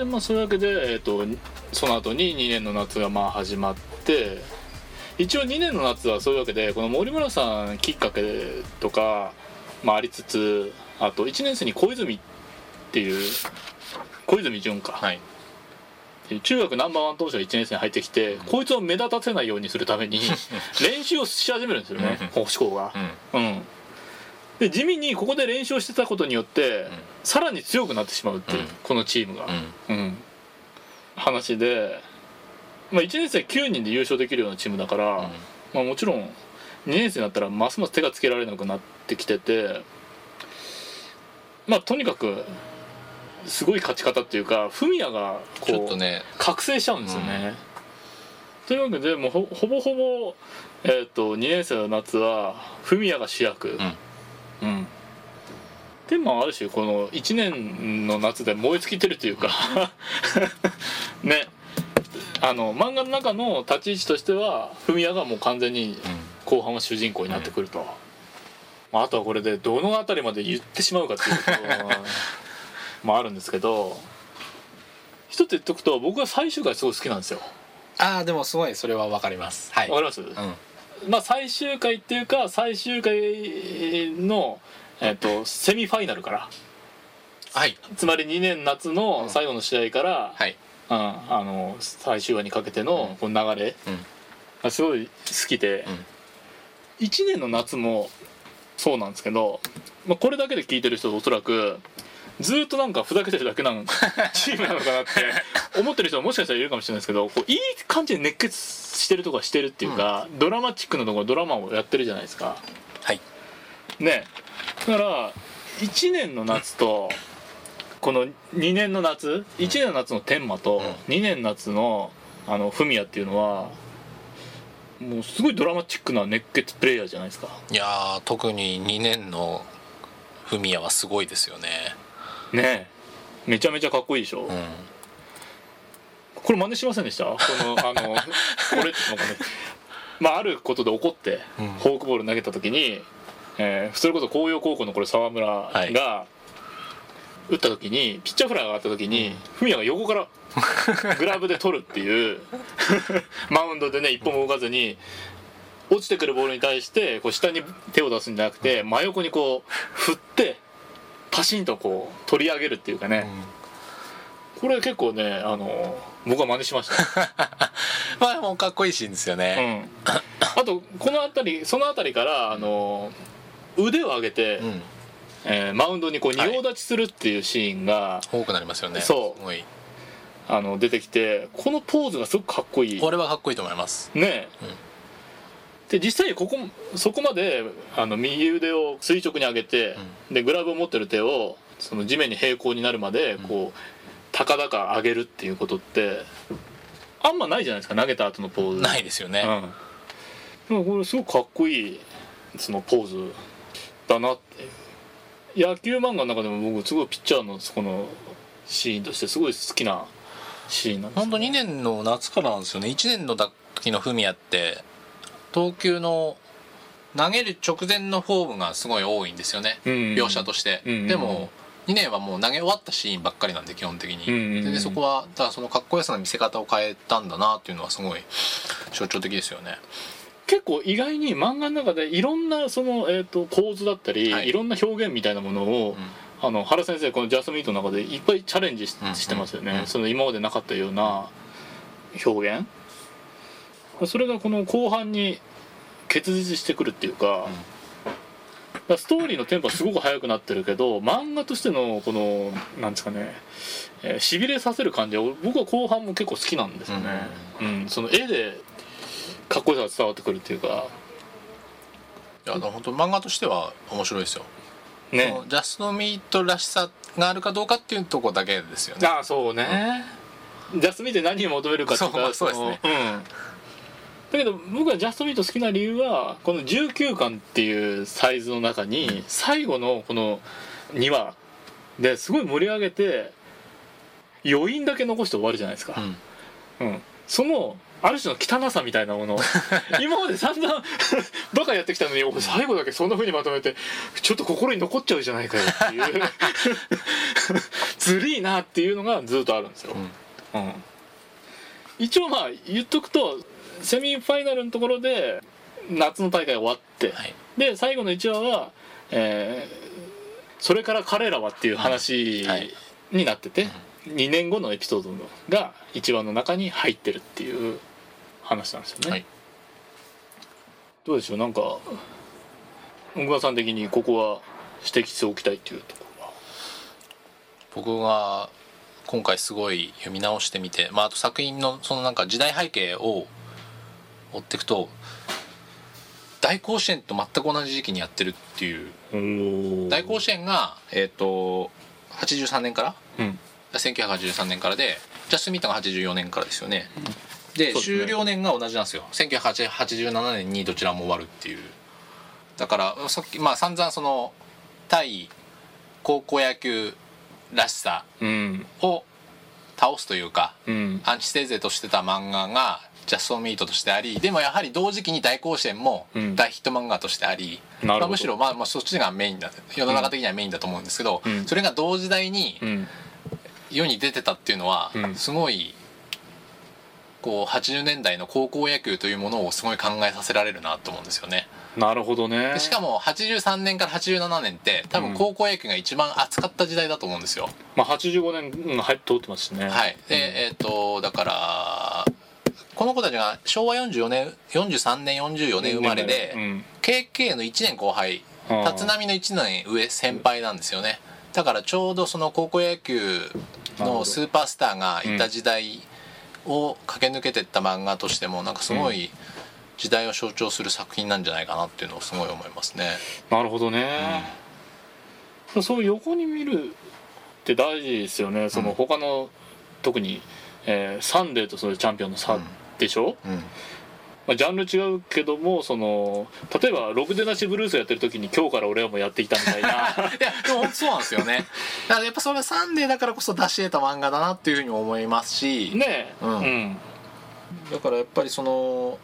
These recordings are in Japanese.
でそういうわけで、その後に2年の夏が始まって、一応2年の夏はそういうわけでこの森村さんきっかけとか、ありつつ、あと1年生に小泉っていう小泉純か、 はい、 中学ナンバーワン投手が1年生に入ってきて、こいつを目立たせないようにするために練習をし始めるんですよね星子が、で地味にここで練習をしてたことによって、さらに強くなってしまうっていう、このチームが、話で、1年生9人で優勝できるようなチームだから、もちろん2年生になったらますます手がつけられなくなってきてて、とにかくすごい勝ち方っていうか、フミヤがちょっとね覚醒しちゃうんですよね、というわけでもうほぼほぼ、2年生の夏はフミヤが主役、である種この1年の夏で燃え尽きてるというかね、漫画の中の立ち位置としてはフミヤがもう完全に後半は主人公になってくると、あとはこれでどの辺りまで言ってしまうかっていうこともあるんですけど、一つ言っとくと僕は最終回すごい好きなんですよ。 でもすごいそれは分かります。はい、 分かります、最終回っていうか最終回の、セミファイナルから、つまり2年夏の最後の試合から、最終話にかけてのこの流れがすごい好きで、1年の夏もそうなんですけど、これだけで聞いてる人はおそらくずっとなんかふざけてるだけのチームなのかなって思ってる人はもしかしたらいるかもしれないですけど、いい感じで熱血してるとかしてるっていうか、ドラマチックなところドラマをやってるじゃないですか。ね、だから1年の夏とこの2年の夏、1年の夏の天馬と2年夏のフミヤっていうのはもうすごいドラマチックな熱血プレイヤーじゃないですか。 いや特に2年のフミヤはすごいですよね。 ねえ、めちゃめちゃかっこいいでしょ、これ真似しませんでした？このこれっていうのかね、あることで怒って、フォークボール投げた時に、それこそ紅葉高校のこれ沢村が打った時に、ピッチャーフライが上がった時に、フミヤが横からグラブで取るっていうマウンドでね一歩も動かずに落ちてくるボールに対してこう下に手を出すんじゃなくて真横にこう振ってパシンとこう取り上げるっていうかね、これ結構ね僕は真似しましたもうかっこいいシーンですよね、 あとその辺りから腕を上げて、マウンドにこう仁王立ちするっていうシーンが多くなりますよね。 そうすごい出てきて、このポーズがすごくかっこいい。 これはかっこいいと思いますね、で実際そこまで右腕を垂直に上げて、でグラブを持ってる手をその地面に平行になるまでこう高々上げるっていうことってあんまないじゃないですか、投げた後のポーズ。 ないですよね、 でもこれすごくかっこいいそのポーズだなって。野球漫画の中でも僕すごいピッチャーのそこのシーンとしてすごい好きなシーンなんです。 本当2年の夏からなんですよね。1年の時のフミヤって投球の投げる直前のフォームがすごい多いんですよね、描写として、でも2年はもう投げ終わったシーンばっかりなんで基本的に、でそこはだからそのかっこよさの見せ方を変えたんだなっていうのはすごい象徴的ですよね。 結構意外に漫画の中でいろんなその、構図だったり、いろんな表現みたいなものを、原先生このジャストミートの中でいっぱいチャレンジしてますよね、その今までなかったような表現、それがこの後半に結実してくるっていうか、ストーリーのテンポはすごく速くなってるけど漫画としてのこのなんですかね、しびれさせる感じは僕は後半も結構好きなんですよね、その絵でかっこよさが伝わってくるっていうか。 いや本当漫画としては面白いですよね。 そのジャストミートらしさがあるかどうかっていうところだけですよね。 そうね、ジャストミートで何を求めるかっていうか、 そうですね、 だけど僕がジャストミート好きな理由はこの19巻っていうサイズの中に最後のこの2話ですごい盛り上げて余韻だけ残して終わるじゃないですか、そのある種の汚さみたいなもの今まで散々バカやってきたのに俺最後だけそんな風にまとめてちょっと心に残っちゃうじゃないかよっていうずるいなっていうのがずっとあるんですよ、一応まあ言っとくとセミファイナルのところで夏の大会終わって、で最後の1話は、それから彼らはっていう話になってて、2年後のエピソードが1話の中に入ってるっていう話なんですよね、どうでしょう、なんか小川さん的にここは指摘しておきたいっていうところは。 僕が今回すごい読み直してみて、あと作品のそのなんか時代背景を追っていくと大甲子園と全く同じ時期にやってるっていう。大甲子園が83年から、1983年からでジャストミートが84年からですよね、で終了年が同じなんですよ。1987年にどちらも終わるっていう。だからさっき散々その対高校野球らしさを倒すというか、アンチテーゼとしてた漫画がジャストミートとしてあり、でもやはり同時期に大甲子園も大ヒット漫画としてあり、むしろそっちがメインだ、世の中的にはメインだと思うんですけど、それが同時代に世に出てたっていうのはすごいこう80年代の高校野球というものをすごい考えさせられるなと思うんですよね。 なるほどね。 しかも83年から87年って多分高校野球が一番熱かった時代だと思うんですよ。 85年が通ってますしね。 はい。でだからこの子たちが昭和44年43年44年生まれで、KK の1年後輩、立浪の1年上先輩なんですよね。だからちょうどその高校野球のスーパースターがいた時代を駆け抜けてった漫画としてもなんかすごい時代を象徴する作品なんじゃないかなっていうのをすごい思いますね。 なるほどね、そう横に見るって大事ですよね。その他の特に、サンデーとそのチャンピオンの差でしょ、ジャンル違うけどもその例えばろくでなしブルースやってる時に今日から俺はもうやっていたみたいないやでもそうなんですよね。だからやっぱそれはサンデーだからこそ出し得た漫画だなっていうふうに思いますしね、だからやっぱりその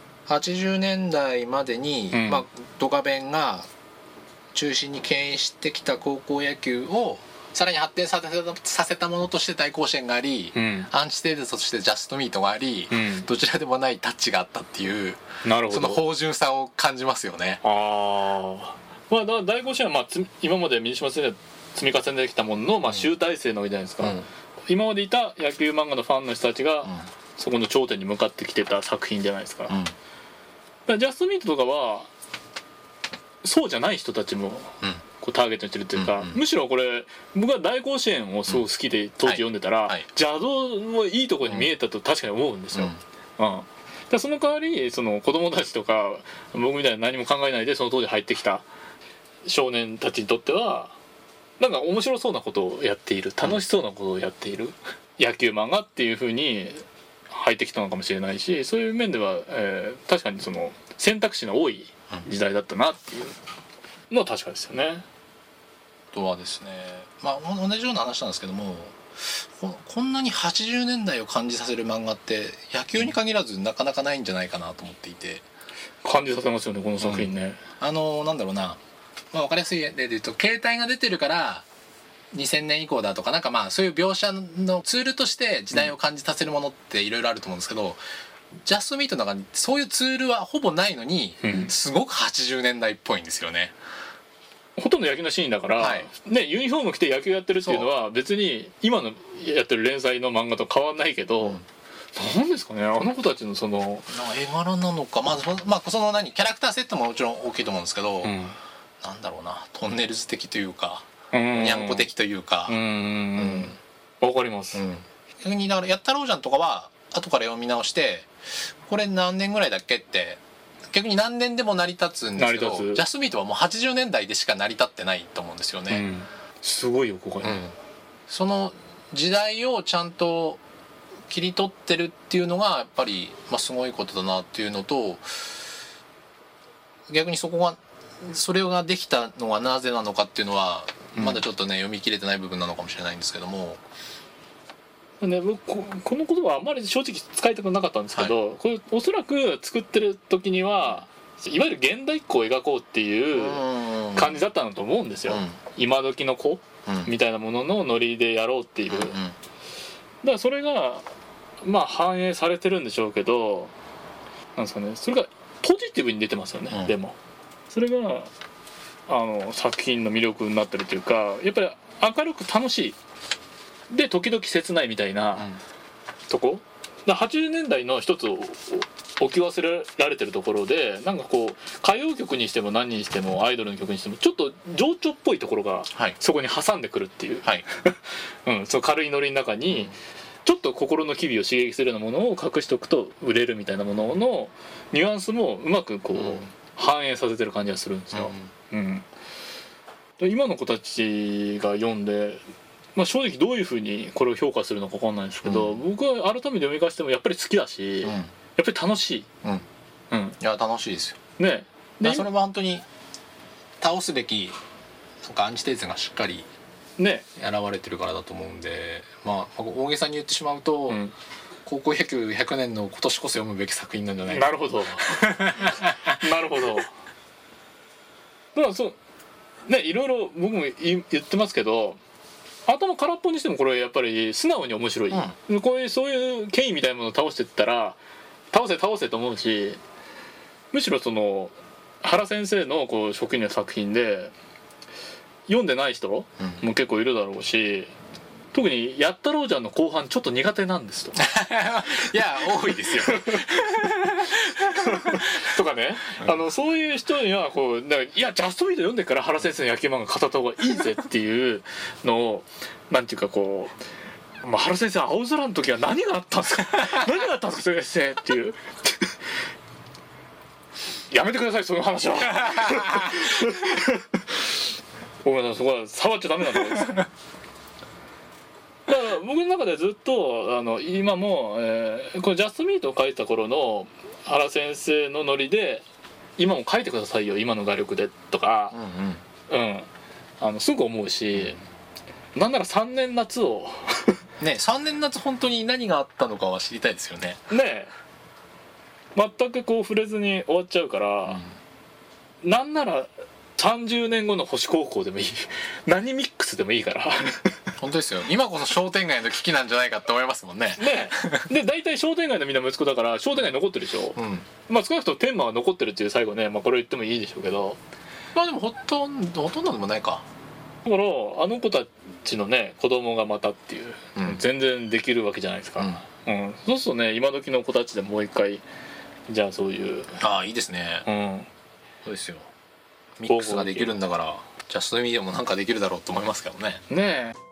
80年代までに、ドカベンが中心に牽引してきた高校野球をさらに発展させたものとして大甲子園があり、アンチテーゼとしてジャストミートがあり、どちらでもないタッチがあったっていう、その芳醇さを感じますよね。 だから大甲子園は今まで水島先生積み重ねてきたものの集大成なわけじゃないですか、今までいた野球漫画のファンの人たちが、そこの頂点に向かってきてた作品じゃないですか、だからジャストミートとかはそうじゃない人たちも、こうターゲットにしてるっていうか、むしろこれ僕は大甲子園をすごく好きで当時読んでたら、邪道もいいところに見えたと確かに思うんですよ、でその代わりその子供たちとか僕みたいな何も考えないでその当時入ってきた少年たちにとってはなんか面白そうなことをやっている、楽しそうなことをやっている、野球漫画っていう風に入ってきたのかもしれないし、そういう面では、確かにその選択肢の多い時代だったなっていうのは確かですよね。 あとはですね、同じような話なんですけども、こんなに80年代を感じさせる漫画って野球に限らずなかなかないんじゃないかなと思っていて。 感じさせますよねこの作品ね、 なんだろうな、分かりやすい例で言うと携帯が出てるから2000年以降だとかなんかそういう描写のツールとして時代を感じさせるものっていろいろあると思うんですけど、ジャストミートの中にそういうツールはほぼないのに、すごく80年代っぽいんですよね。 ほとんど野球のシーンだから、ユニフォーム着て野球やってるっていうのは別に今のやってる連載の漫画と変わんないけど、なんですかね、あの子たちのその絵柄なのか、そのキャラクターセットももちろん大きいと思うんですけど、なんだろうな、トンネルズ的というかにゃんこ的というか、 わかります、 逆にだからやったろうじゃんとかは後から読み直してこれ何年ぐらいだっけって逆に何年でも成り立つんですけど、ジャストミートはもう80年代でしか成り立ってないと思うんですよね、 すごいよここに、 その時代をちゃんと切り取ってるっていうのがやっぱり、すごいことだなっていうのと、逆にそれができたのはなぜなのかっていうのはまだちょっとね読み切れてない部分なのかもしれないんですけども、 ね、僕この言葉はあんまり正直使いたくなかったんですけど、はい、これおそらく作ってる時にはいわゆる現代っ子を描こうっていう感じだったんだと思うんですよ、今時の子みたいなもののノリでやろうっていう、だからそれがまあ反映されてるんでしょうけど、なんですかね、それがポジティブに出てますよね、でもそれが作品の魅力になってるというか、やっぱり明るく楽しいで時々切ないみたいなとこ、だ80年代の一つを置き忘れられてるところで、なんかこう歌謡曲にしても何にしてもアイドルの曲にしてもちょっと情緒っぽいところがそこに挟んでくるっていう、はい、その軽いノリの中にちょっと心の機微を刺激するようなものを隠しておくと売れるみたいなもののニュアンスもうまくこう反映させてる感じがするんですよ、今の子たちが読んで、まあ、正直どういうふうにこれを評価するのか分かんないんですけど、僕は改めて読み返してもやっぱり好きだし、やっぱり楽しい、 いや楽しいですよね。 でそれは本当に倒すべきなんかアンチテーゼがしっかりね現れてるからだと思うんで、まあ大げさに言ってしまうと、高校野球100年の今年こそ読むべき作品なんじゃないか。 なるほどなるほど。だからそうね、いろいろ僕も言ってますけど、頭空っぽにしてもこれやっぱり素直に面白い、こういうそういう権威みたいなものを倒していったら倒せと思うし、むしろその原先生のこう職員の作品で読んでない人も結構いるだろうし、特にやったろうじゃんの後半ちょっと苦手なんですといや多いですよとかね、そういう人にはこうだからいやジャストミート読んでから原先生の野球漫画語った方がいいぜっていうのをなんていうかこう、まあ、原先生青空の時は何があったんですか何があったんですか先生っていうやめてくださいその話はごめんなさい、そこは触っちゃダメなんですだから僕の中でずっと今も、このジャストミートを書いた頃の原先生のノリで今も書いてくださいよ今の画力でとか、すぐ思うし、なんなら3年夏をね、3年夏本当に何があったのかは知りたいですよね。 ねえ、全くこう触れずに終わっちゃうから、なんなら30年後の星高校でもいい何ミックスでもいいから本当ですよ。今こそ商店街の危機なんじゃないかって思いますもんね。 ねで大体商店街のみんな息子だから商店街残ってるでしょ、まあ少なくとも天満は残ってるっていう最後ね、まあこれ言ってもいいでしょうけど、 まあでもほとんどでもないか。 だからあの子たちのね子供がまたっていう、全然できるわけじゃないですか、そうするとね今時の子たちでもう一回じゃあそういういいですね、そうですよ。ミックスができるんだからジャストミーでもなんかできるだろうと思いますけどね。 ねえ。